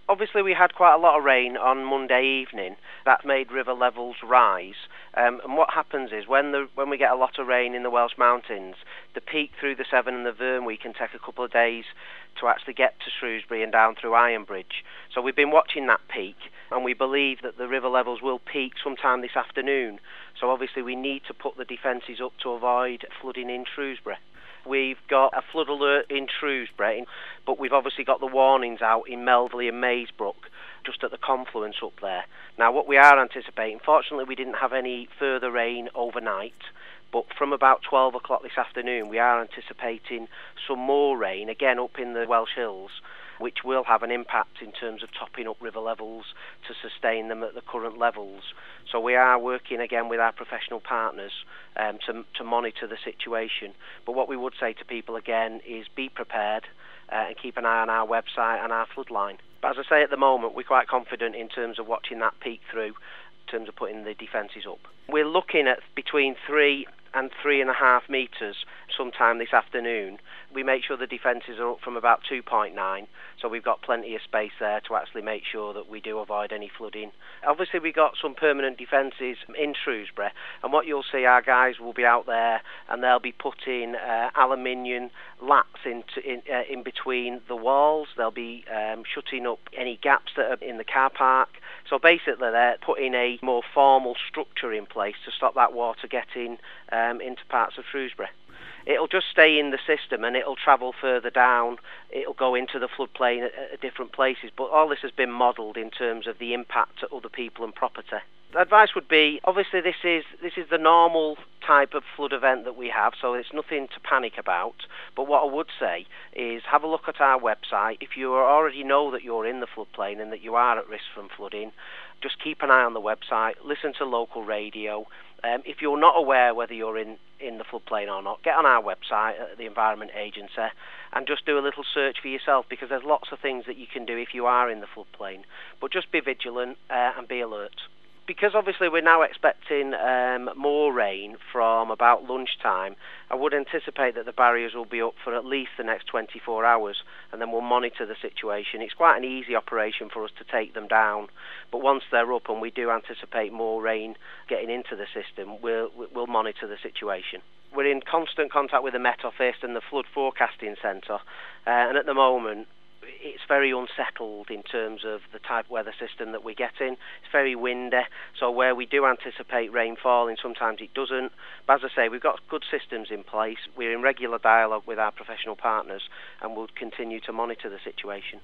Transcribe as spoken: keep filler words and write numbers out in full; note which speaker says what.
Speaker 1: Obviously, we had quite a lot of rain on Monday evening. That made river levels rise. Um, and what happens is when the when we get a lot of rain in the Welsh Mountains, the peak through the Severn and the Vyrnwy can take a couple of days to actually get to Shrewsbury and down through Ironbridge. So we've been watching that peak, and we believe that the river levels will peak sometime this afternoon. So obviously we need to put the defences up to avoid flooding in Shrewsbury. We've got a flood alert in Shrewsbury, but we've obviously got the warnings out in Melville and Maesbrook, just at the confluence up there. Now, what we are anticipating, fortunately we didn't have any further rain overnight, but from about twelve o'clock this afternoon we are anticipating some more rain, again up in the Welsh Hills, which will have an impact in terms of topping up river levels to sustain them at the current levels. So we are working again with our professional partners um, to, to monitor the situation. But what we would say to people again is be prepared uh, and keep an eye on our website and our flood line. But as I say, at the moment we're quite confident in terms of watching that peak through, in terms of putting the defences up. We're looking at between three and three and a half metres sometime this afternoon. We make sure the defences are up from about two point nine, so we've got plenty of space there to actually make sure that we do avoid any flooding. Obviously we've got some permanent defences in Shrewsbury, and what you'll see, our guys will be out there and they'll be putting uh, aluminium lats into, in, uh, in between the walls. They'll be um, shutting up any gaps that are in the car park. So basically they're putting a more formal structure in place to stop that water getting um, into parts of Shrewsbury. It'll just stay in the system and it'll travel further down. It'll go into the floodplain at, at different places. But all this has been modelled in terms of the impact to other people and property. The advice would be, obviously this is this is the normal type of flood event that we have, so it's nothing to panic about. But what I would say is have a look at our website. If you already know that you're in the floodplain and that you are at risk from flooding, just keep an eye on the website, listen to local radio. Um, if you're not aware whether you're in, in the floodplain or not, get on our website at the Environment Agency and just do a little search for yourself, because there's lots of things that you can do if you are in the floodplain. But just be vigilant uh, and be alert. Because obviously we're now expecting um, more rain from about lunchtime, I would anticipate that the barriers will be up for at least the next twenty-four hours, and then we'll monitor the situation. It's quite an easy operation for us to take them down, but once they're up and we do anticipate more rain getting into the system, we'll, we'll monitor the situation. We're in constant contact with the Met Office and the Flood Forecasting Centre, uh, and at the moment it's very unsettled in terms of the type of weather system that we're getting. It's very windy, so where we do anticipate rain falling, sometimes it doesn't. But as I say, we've got good systems in place. We're in regular dialogue with our professional partners, and we'll continue to monitor the situation.